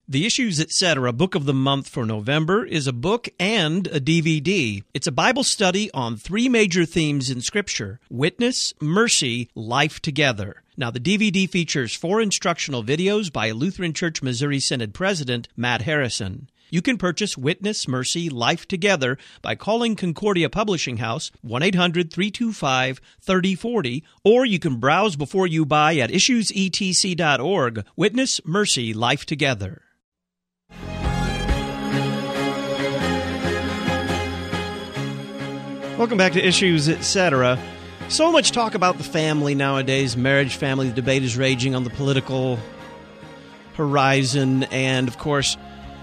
The Issues, Etc. Book of the Month for November is a book and a DVD. It's a Bible study on three major themes in Scripture: witness, mercy, life together. Now, the DVD features 4 instructional videos by Lutheran Church Missouri Synod President Matt Harrison. You can purchase Witness, Mercy, Life Together by calling Concordia Publishing House 1-800-325-3040, or you can browse before you buy at issuesetc.org. Witness, Mercy, Life Together. Welcome back to Issues, Etc. So much talk about the family nowadays, marriage, family. The debate is raging on the political horizon, and of course,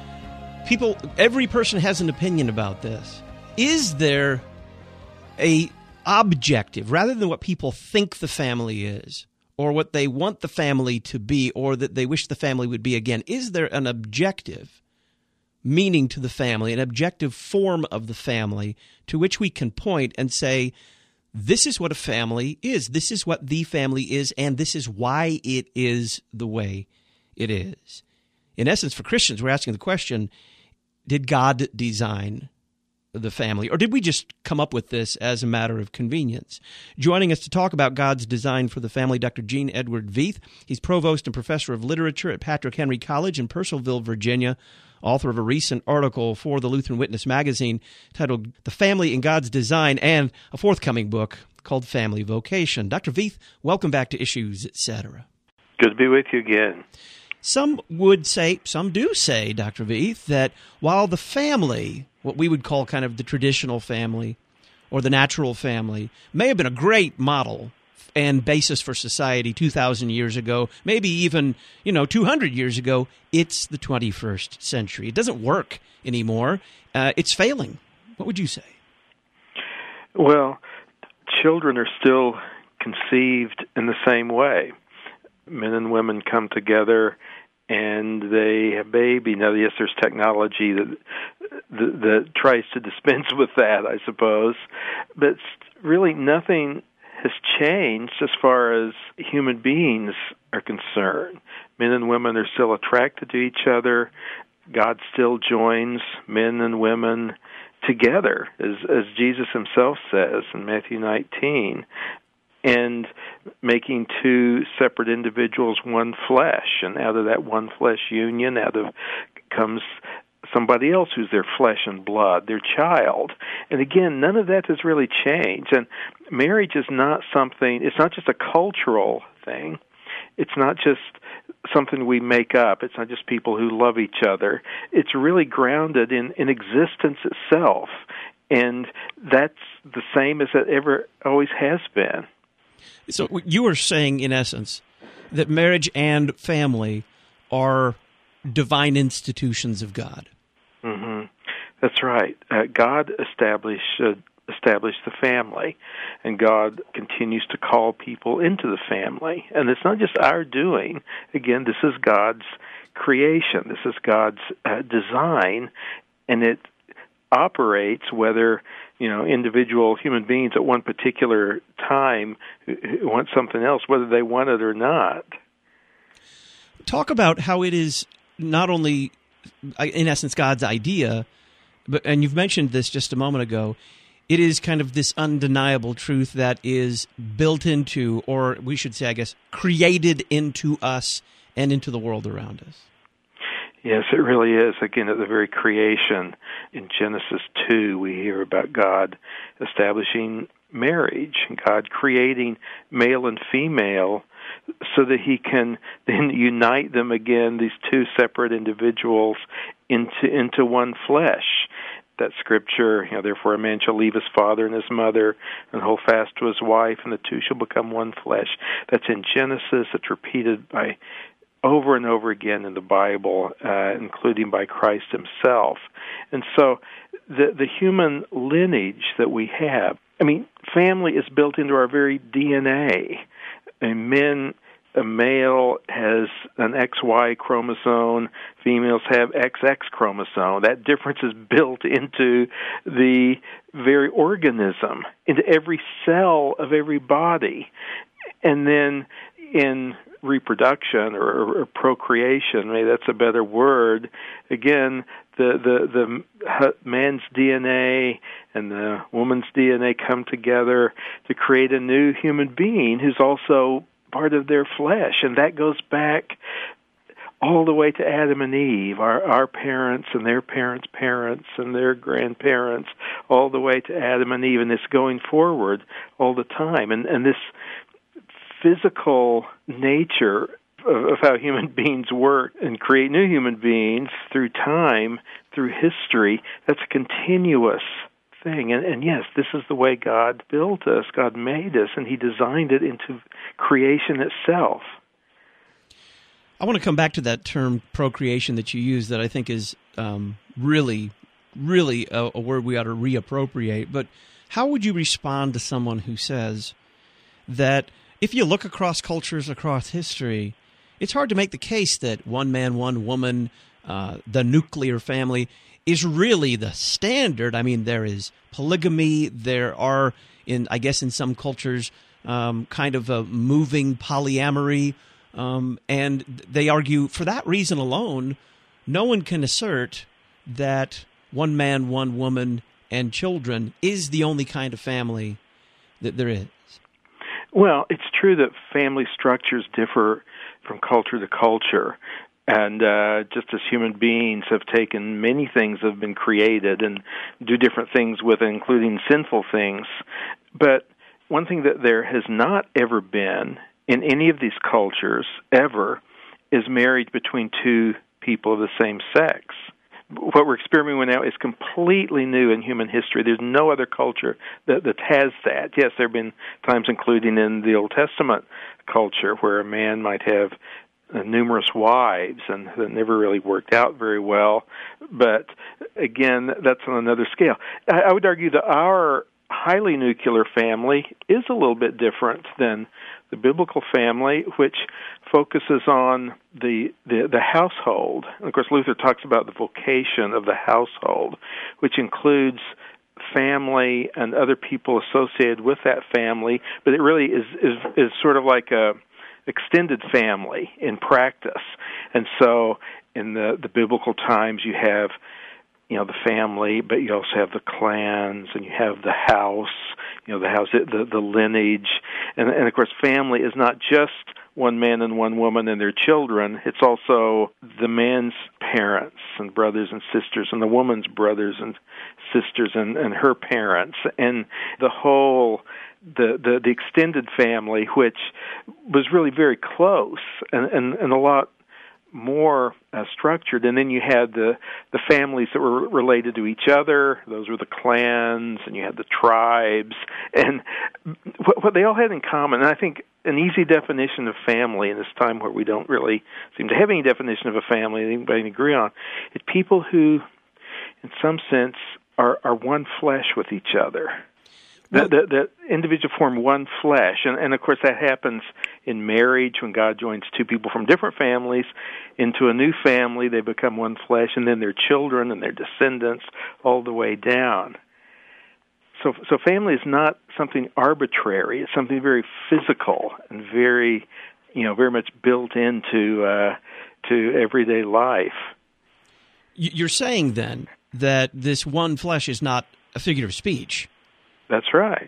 every person has an opinion about this. Is there a objective, rather than what people think the family is, or what they want the family to be, or that they wish the family would be again, is there an objective meaning to the family, an objective form of the family to which we can point and say, this is what a family is, this is what the family is, and this is why it is the way it is? In essence, for Christians, we're asking the question, did God design the family, or did we just come up with this as a matter of convenience? Joining us to talk about God's design for the family, Dr. Gene Edward Veith. He's provost and professor of literature at Patrick Henry College in Purcellville, Virginia, author of a recent article for the Lutheran Witness magazine titled The Family in God's Design, and a forthcoming book called Family Vocation. Dr. Veith, welcome back to Issues, Etc. Good to be with you again. Some would say, some do say, Dr. Veith, that while the family, what we would call kind of the traditional family or the natural family, may have been a great model and basis for society 2,000 years ago, maybe even, 200 years ago, it's the 21st century. It doesn't work anymore. It's failing. What would you say? Well, children are still conceived in the same way. Men and women come together and they have a baby. Now, yes, there's technology that tries to dispense with that, I suppose, but really nothing has changed as far as human beings are concerned. Men and women are still attracted to each other. God still joins men and women together, as Jesus himself says in Matthew 19, and making 2 separate individuals one flesh. And out of that one flesh union, comes somebody else who's their flesh and blood, their child. And again, none of that has really changed. And marriage is not something, it's not just a cultural thing. It's not just something we make up. It's not just people who love each other. It's really grounded in existence itself. And that's the same as it ever always has been. So you are saying, in essence, that marriage and family are divine institutions of God. Mm-hmm. That's right. God established the family, and God continues to call people into the family. And it's not just our doing. Again, this is God's creation. This is God's design, and it operates whether individual human beings at one particular time who want something else, whether they want it or not. Talk about how it is not only, in essence, God's idea, and you've mentioned this just a moment ago, it is kind of this undeniable truth that is built into, or we should say, I guess, created into us and into the world around us. Yes, it really is. Again, at the very creation, in Genesis 2, we hear about God establishing marriage, God creating male and female so that he can then unite them again, these 2 separate individuals, into one flesh. That scripture, therefore a man shall leave his father and his mother and hold fast to his wife, and the 2 shall become one flesh. That's in Genesis. It's repeated by over and over again in the Bible, including by Christ himself. And so the human lineage that we have, family is built into our very DNA. A male has an XY chromosome, females have XX chromosome. That difference is built into the very organism, into every cell of every body. And then in reproduction or procreation, maybe that's a better word. Again, the man's DNA and the woman's DNA come together to create a new human being who's also part of their flesh, and that goes back all the way to Adam and Eve, our parents and their parents' parents and their grandparents, all the way to Adam and Eve, and it's going forward all the time. And this physical nature of how human beings work and create new human beings through time, through history, that's a continuous thing. And yes, this is the way God built us, God made us, and He designed it into creation itself. I want to come back to that term procreation that you use that I think is really a word we ought to reappropriate. But how would you respond to someone who says that if you look across cultures, across history, it's hard to make the case that one man, one woman, the nuclear family is really the standard? I mean, there is polygamy. There are, in some cultures, kind of a moving polyamory. And they argue for that reason alone, no one can assert that one man, one woman, and children is the only kind of family that there is. Well, it's true that family structures differ from culture to culture. And just as human beings have taken many things that have been created and do different things with it, including sinful things. But one thing that there has not ever been in any of these cultures ever is marriage between two people of the same sex. What we're experimenting with now is completely new in human history. There's no other culture that has that. Yes, there have been times, including in the Old Testament culture, where a man might have numerous wives, and that never really worked out very well. But again, that's on another scale. I would argue that our highly nuclear family is a little bit different than the biblical family, which focuses on the household. And of course, Luther talks about the vocation of the household, which includes family and other people associated with that family, but it really is sort of like a extended family in practice. And so in the biblical times, you have the family, but you also have the clans, and you have the house, the lineage. And of course, family is not just one man and one woman and their children. It's also the man's parents and brothers and sisters, and the woman's brothers and sisters and her parents, and the whole the extended family, which was really very close and a lot more structured. And then you had the families that were related to each other. Those were the clans, and you had the tribes. And what they all had in common, and I think an easy definition of family in this time where we don't really seem to have any definition of a family that anybody can agree on, is people who, in some sense, are one flesh with each other. The individual form one flesh, and of course that happens in marriage when God joins two people from different families into a new family. They become one flesh, and then their children and their descendants all the way down. So family is not something arbitrary. It's something very physical and very much built into to everyday life. You're saying then that this one flesh is not a figure of speech. That's right.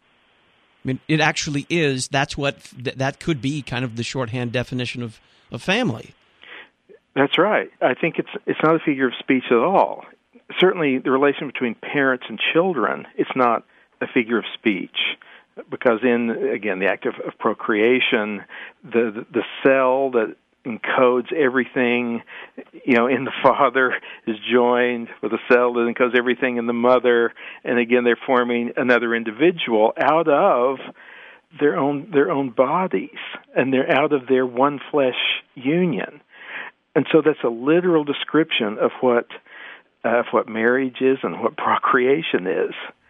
I mean, it actually is. That's what that could be kind of the shorthand definition of family. That's right. I think it's not a figure of speech at all. Certainly, the relation between parents and children, it's not a figure of speech, because in, again, the act of procreation, the cell that encodes everything, in the father is joined with a cell that encodes everything in the mother, and again, they're forming another individual out of their own bodies, and they're out of their one flesh union. And so that's a literal description of what marriage is and what procreation is.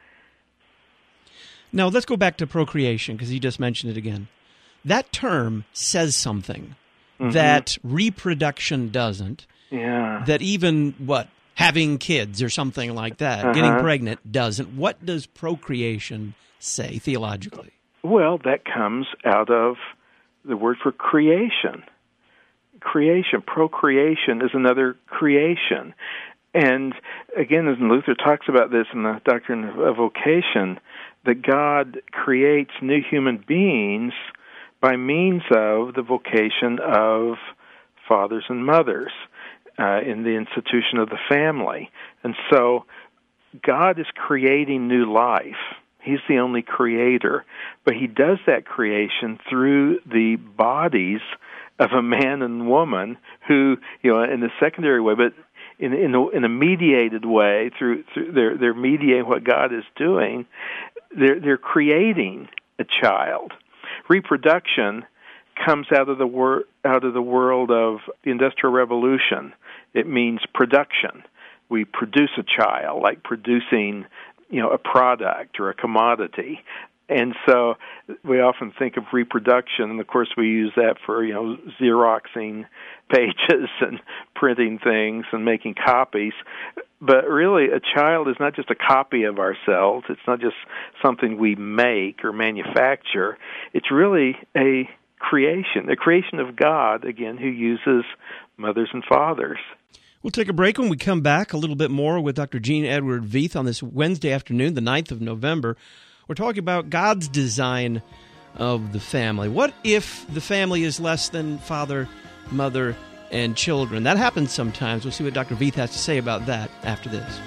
Now, let's go back to procreation, because you just mentioned it again. That term says something. Mm-hmm. That reproduction doesn't. Yeah. That even, having kids or something like that, getting pregnant doesn't. What does procreation say theologically? Well, that comes out of the word for creation. Creation, procreation is another creation. And again, as Luther talks about this in the Doctrine of Vocation, that God creates new human beings by means of the vocation of fathers and mothers in the institution of the family. And so God is creating new life. He's the only creator, but he does that creation through the bodies of a man and woman who, in a secondary way, but in a mediated way, through they're mediating what God is doing. They're creating a child. Reproduction comes out of the world of the Industrial Revolution. It means production. We produce a child, like producing, a product or a commodity. And so we often think of reproduction, and of course we use that for, Xeroxing pages and printing things and making copies. But really, a child is not just a copy of ourselves. It's not just something we make or manufacture. It's really a creation of God, again, who uses mothers and fathers. We'll take a break. When we come back, a little bit more with Dr. Gene Edward Veith on this Wednesday afternoon, the 9th of November. We're talking about God's design of the family. What if the family is less than father, mother, and children? That happens sometimes. We'll see what Dr. Veith has to say about that after this.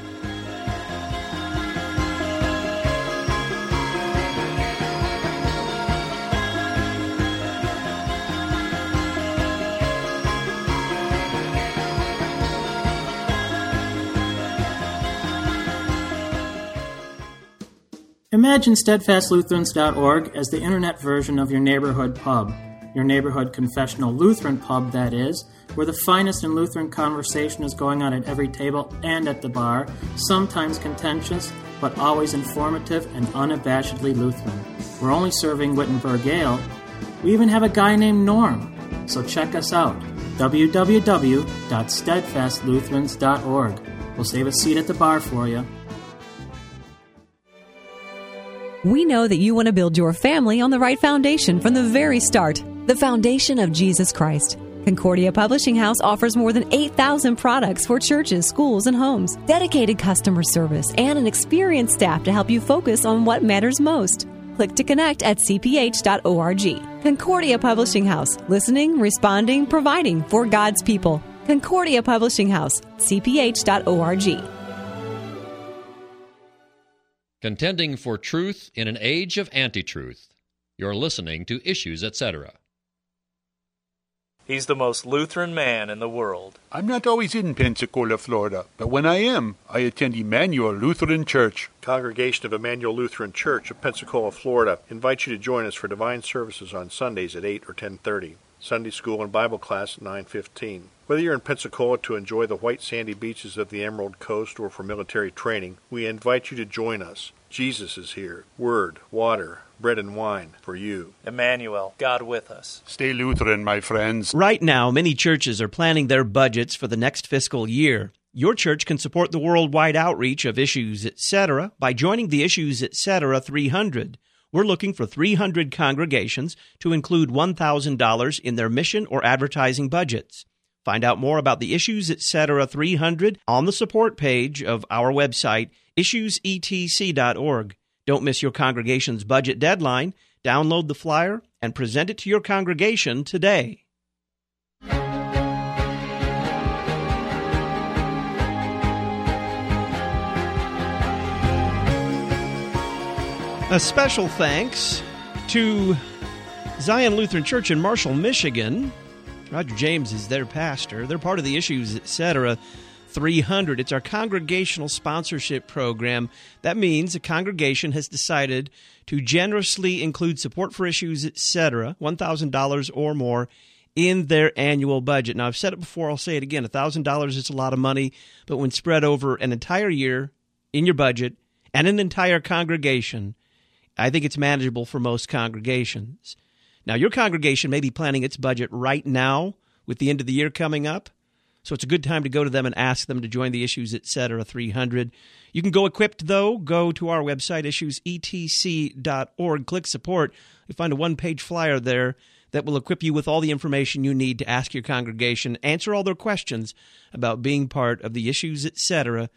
Imagine SteadfastLutherans.org as the internet version of your neighborhood pub. Your neighborhood confessional Lutheran pub, that is, where the finest in Lutheran conversation is going on at every table and at the bar, sometimes contentious, but always informative and unabashedly Lutheran. We're only serving Wittenberg Ale. We even have a guy named Norm. So check us out, www.steadfastlutherans.org. We'll save a seat at the bar for you. We know that you want to build your family on the right foundation from the very start, the foundation of Jesus Christ. Concordia Publishing House offers more than 8,000 products for churches, schools, and homes, dedicated customer service, and an experienced staff to help you focus on what matters most. Click to connect at cph.org. Concordia Publishing House, listening, responding, providing for God's people. Concordia Publishing House, cph.org. Contending for truth in an age of anti-truth. You're listening to Issues, Etc. He's the most Lutheran man in the world. I'm not always in Pensacola, Florida, but when I am, I attend Emmanuel Lutheran Church. Congregation of Emmanuel Lutheran Church of Pensacola, Florida, invites you to join us for divine services on Sundays at 8 or 10:30. Sunday school and Bible class at 9:15. Whether you're in Pensacola to enjoy the white sandy beaches of the Emerald Coast or for military training, we invite you to join us. Jesus is here. Word, water, bread and wine for you. Emmanuel, God with us. Stay Lutheran, my friends. Right now, many churches are planning their budgets for the next fiscal year. Your church can support the worldwide outreach of Issues, Etc. by joining the Issues, Etc. 300. We're looking for 300 congregations to include $1,000 in their mission or advertising budgets. Find out more about the Issues, Etc. 300 on the support page of our website, issuesetc.org. Don't miss your congregation's budget deadline. Download the flyer and present it to your congregation today. A special thanks to Zion Lutheran Church in Marshall, Michigan. Roger James is their pastor. They're part of the Issues, Etc. 300. It's our congregational sponsorship program. That means a congregation has decided to generously include support for Issues, Etc., $1,000 or more in their annual budget. Now, I've said it before, I'll say it again. $1,000 is a lot of money, but when spread over an entire year in your budget and an entire congregation, I think it's manageable for most congregations. Now, your congregation may be planning its budget right now with the end of the year coming up, so it's a good time to go to them and ask them to join the Issues, Etc. 300. You can go equipped, though. Go to our website, issuesetc.org. Click support. You'll find a one-page flyer there that will equip you with all the information you need to ask your congregation, answer all their questions about being part of the Issues, Etc.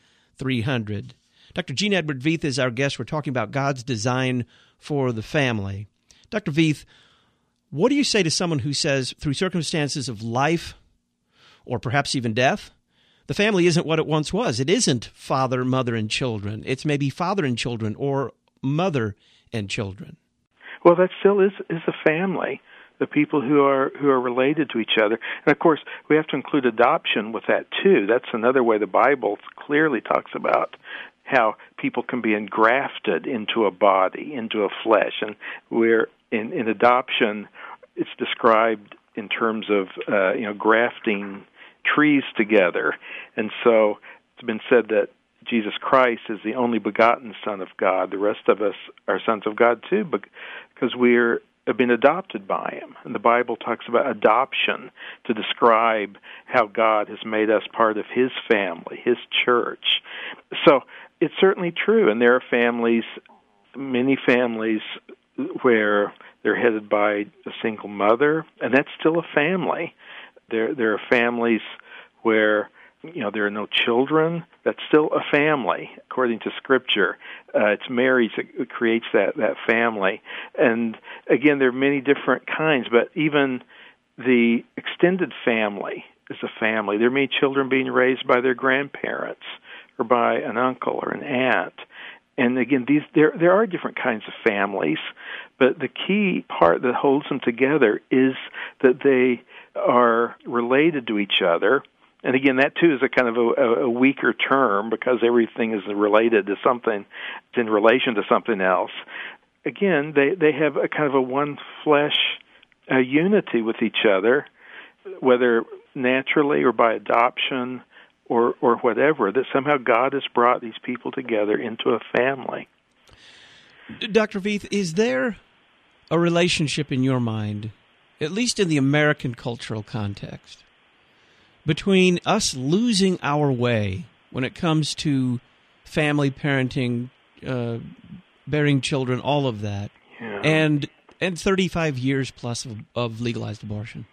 300. Dr. Gene Edward Veith is our guest. We're talking about God's design for the family. Dr. Veith, what do you say to someone who says, through circumstances of life or perhaps even death, the family isn't what it once was? It isn't father, mother, and children. It's maybe father and children or mother and children. Well, that still is a family, the people who are related to each other. And, of course, we have to include adoption with that, too. That's another way the Bible clearly talks about how people can be engrafted into a body, into a flesh. And we're in adoption, it's described in terms of grafting trees together. And so it's been said that Jesus Christ is the only begotten Son of God. The rest of us are sons of God too, because have been adopted by Him. And the Bible talks about adoption to describe how God has made us part of His family, His church. So it's certainly true, and there are families, many families, where they're headed by a single mother, and that's still a family. There are families where there are no children. That's still a family, according to Scripture. It's marriage that creates that family. And again, there are many different kinds, but even the extended family is a family. There are many children being raised by their grandparents or by an uncle or an aunt. And again, there are different kinds of families, but the key part that holds them together is that they are related to each other. And again, that too is a kind of a weaker term because everything is related to something, it's in relation to something else. Again, they have a kind of a one flesh unity with each other, whether naturally or by adoption or whatever, that somehow God has brought these people together into a family. Dr. Veith, is there a relationship in your mind, at least in the American cultural context, between us losing our way when it comes to family, parenting, bearing children, all of that, and 35 years plus of legalized abortion?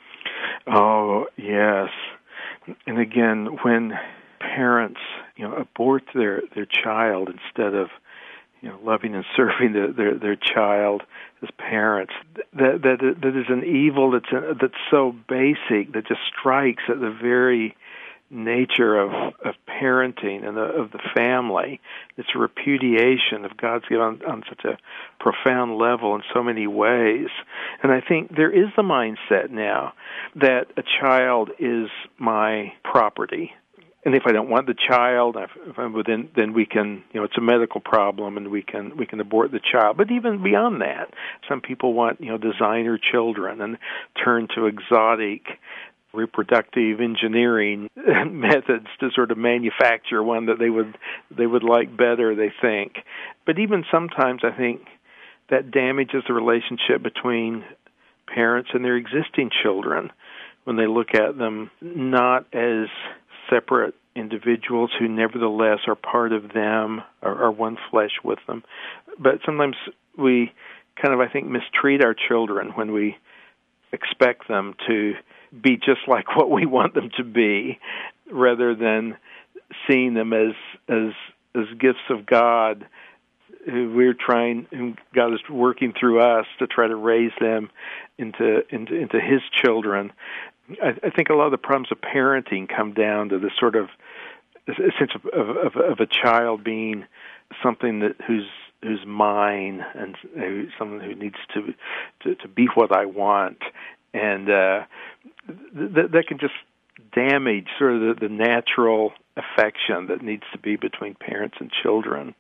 Oh, yes. And again, when parents, abort their child instead of, loving and serving their child as parents, that is an evil that's so basic that just strikes at the very nature of parenting and of the family. It's a repudiation of God's gift on such a profound level in so many ways. And I think there is the mindset now that a child is my property. And if I don't want the child, then we can, it's a medical problem, and we can abort the child. But even beyond that, some people want, designer children and turn to exotic reproductive engineering methods to sort of manufacture one that they would like better, they think. But even sometimes I think that damages the relationship between parents and their existing children when they look at them not as separate individuals who nevertheless are part of them, or are one flesh with them. But sometimes we kind of, I think, mistreat our children when we expect them to be just like what we want them to be, rather than seeing them as gifts of God who God is working through us to try to raise them into His children. I think a lot of the problems of parenting come down to this sort of a sense of a child being something who's mine, and someone who needs to be what I want, and that can just damage sort of the natural affection that needs to be between parents and children.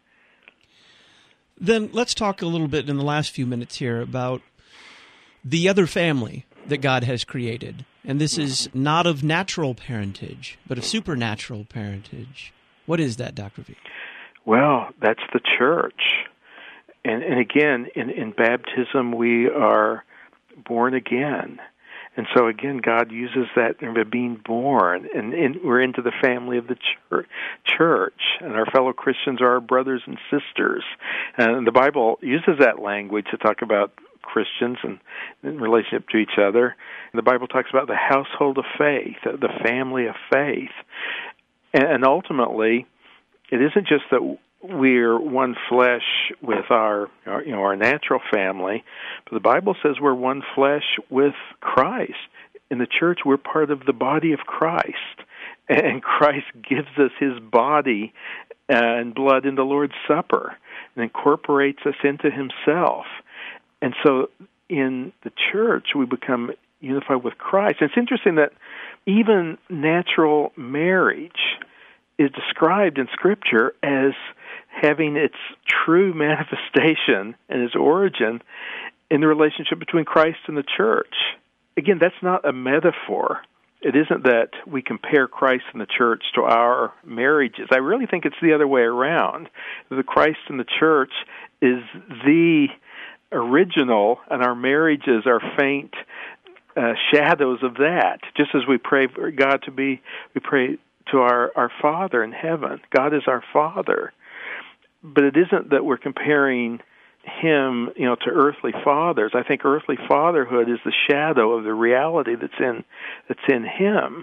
Then let's talk a little bit in the last few minutes here about the other family that God has created. And this is not of natural parentage, but of supernatural parentage. What is that, Dr. V? Well, that's the church. And again, in baptism, we are born again. And so again, God uses that of being born, and we're into the family of the church, and our fellow Christians are our brothers and sisters. And the Bible uses that language to talk about Christians and in relationship to each other. The Bible talks about the household of faith, the family of faith. And ultimately, it isn't just that we're one flesh with our natural family, but the Bible says we're one flesh with Christ. In the church, we're part of the body of Christ, and Christ gives us His body and blood in the Lord's Supper and incorporates us into Himself. And so in the church, we become unified with Christ. And it's interesting that even natural marriage is described in Scripture as having its true manifestation and its origin in the relationship between Christ and the church. Again, that's not a metaphor. It isn't that we compare Christ and the church to our marriages. I really think it's the other way around. The Christ and the church is the original, and our marriages are faint shadows of that. Just as we pray for God to be, we pray to our Father in heaven. God is our Father. But it isn't that we're comparing Him, to earthly fathers. I think earthly fatherhood is the shadow of the reality that's in Him.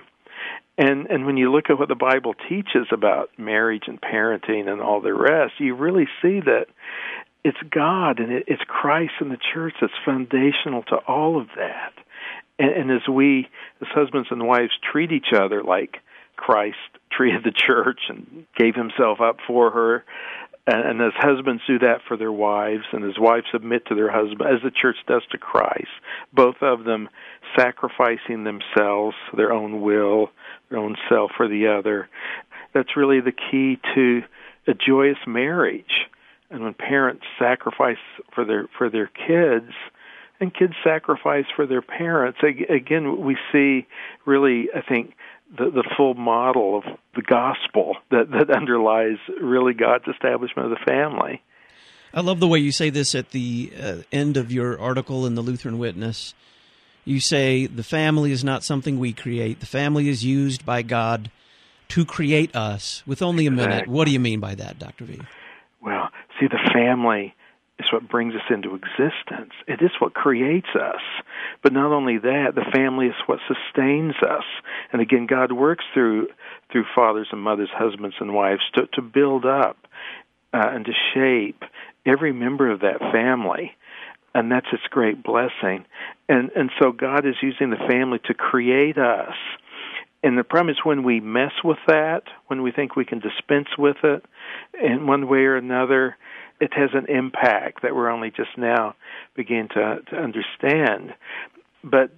And when you look at what the Bible teaches about marriage and parenting and all the rest, you really see that it's God and it's Christ and the church that's foundational to all of that. And as we, as husbands and wives, treat each other like Christ treated the church and gave Himself up for her, and as husbands do that for their wives, and as wives submit to their husband, as the church does to Christ, both of them sacrificing themselves, their own will, their own self for the other, that's really the key to a joyous marriage. And when parents sacrifice for their kids, and kids sacrifice for their parents, again, we see really, I think, the full model of the gospel that underlies really God's establishment of the family. I love the way you say this at the end of your article in the Lutheran Witness. You say, the family is not something we create. The family is used by God to create us. With only a minute, what do you mean by that, Dr. V? Well, see, the family is what brings us into existence. It is what creates us. But not only that, the family is what sustains us. And again, God works through fathers and mothers, husbands and wives to build up and to shape every member of that family. And that's its great blessing. And so God is using the family to create us. And the problem is when we mess with that, when we think we can dispense with it in one way or another, it has an impact that we're only just now beginning to understand. But,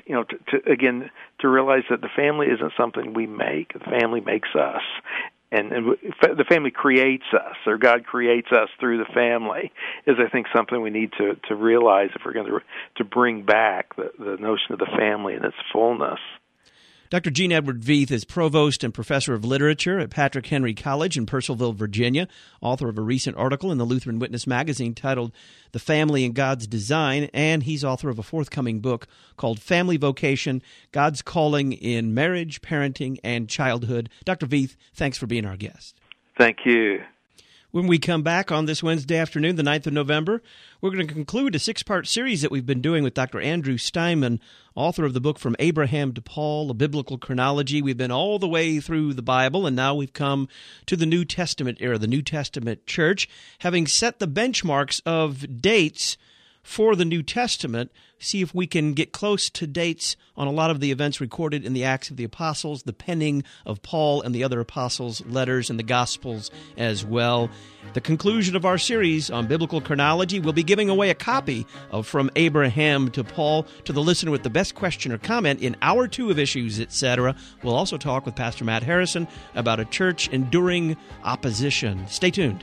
to realize that the family isn't something we make. The family makes us. And the family creates us, or God creates us through the family, is, I think, something we need to realize if we're going to bring back the notion of the family in its fullness. Dr. Gene Edward Veith is Provost and Professor of Literature at Patrick Henry College in Purcellville, Virginia, author of a recent article in the Lutheran Witness magazine titled The Family in God's Design, and he's author of a forthcoming book called Family Vocation, God's Calling in Marriage, Parenting, and Childhood. Dr. Veith, thanks for being our guest. Thank you. When we come back on this Wednesday afternoon, the 9th of November, we're going to conclude a 6-part series that we've been doing with Dr. Andrew Steinman, author of the book From Abraham to Paul, A Biblical Chronology. We've been all the way through the Bible, and now we've come to the New Testament era, the New Testament church, having set the benchmarks of dates for the New Testament, see if we can get close to dates on a lot of the events recorded in the Acts of the Apostles, the penning of Paul and the other apostles' letters, and the Gospels as well. The conclusion of our series on biblical chronology, we'll be giving away a copy of From Abraham to Paul to the listener with the best question or comment in Hour 2 of Issues, etc. We'll also talk with Pastor Matt Harrison about a church enduring opposition. Stay tuned.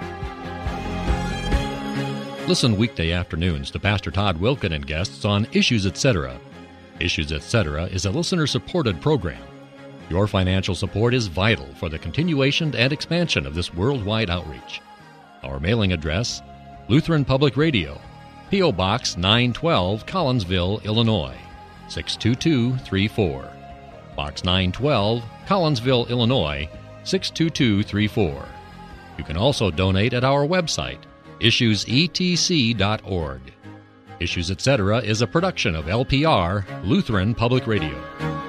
Listen weekday afternoons to Pastor Todd Wilken and guests on Issues Etc. Issues Etc. is a listener-supported program. Your financial support is vital for the continuation and expansion of this worldwide outreach. Our mailing address, Lutheran Public Radio, P.O. Box 912, Collinsville, Illinois, 62234. Box 912, Collinsville, Illinois, 62234. You can also donate at our website, issuesetc.org. Issues Etc. is a production of LPR, Lutheran Public Radio.